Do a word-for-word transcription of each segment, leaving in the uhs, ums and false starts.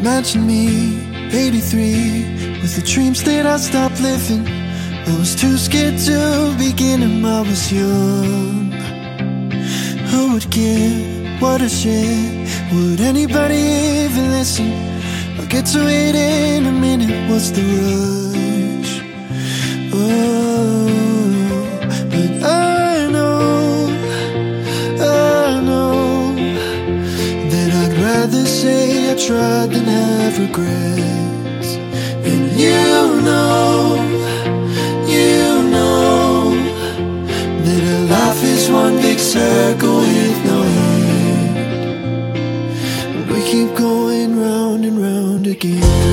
Imagine me, eighty-three, with the dreams that I stopped living. I was too scared to begin and I was young. Who would care what I share? Would anybody even listen? I'll get to it in a minute, what's the rush? Oh, but I know, I know that I'd rather say I tried than have regrets. And you know, you know that a life is one big circle with no end. We keep going round and round again.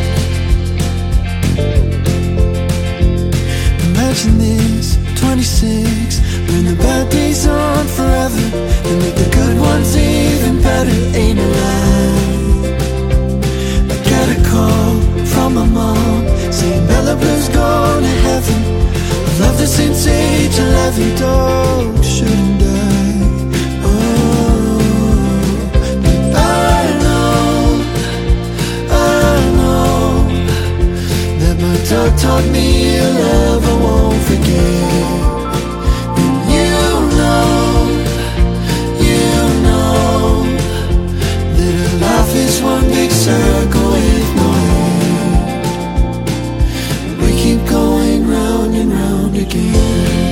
Imagine this, twenty-six, when the bad days aren't forever and make the good ones even better. Ain't a lie. I get a call from my mom saying Bella Blue's gone to heaven. I've loved her since age eleven. Dog shouldn't die. Oh, but I know, I know that my dog taught me a love I won't forget. And you know, you know that a life is one big circle with no end. We keep going round and round again.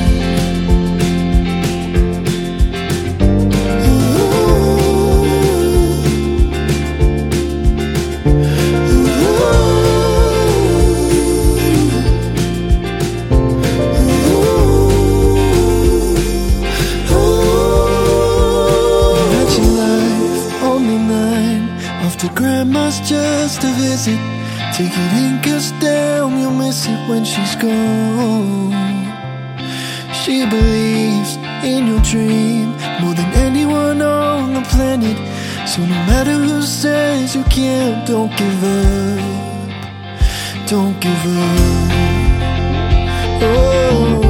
After grandma's just a visit, take it in cause damn you'll miss it when she's gone. She believes in your dream more than anyone on the planet. So no matter who says you can't, don't give up. Don't give up. Oh.